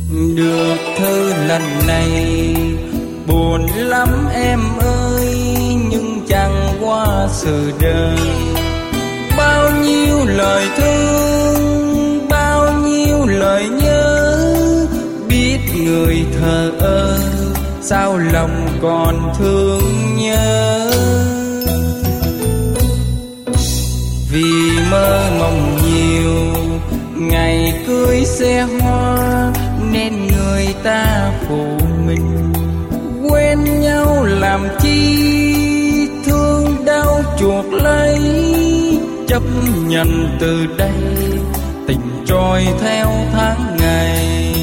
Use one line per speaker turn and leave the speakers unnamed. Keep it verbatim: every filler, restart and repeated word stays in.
Được thư lần này buồn lắm em ơi, nhưng chẳng qua sự đời. Bao nhiêu lời thương, bao nhiêu lời nhớ, biết người thờ ơ, sao lòng còn thương nhớ. Vì mơ mộng nhiều ngày cưới xe hoa, nên người ta phụ mình. Quen nhau làm chi, thương đau chuộc lấy, chấp nhận từ đây tình trôi theo tháng ngày.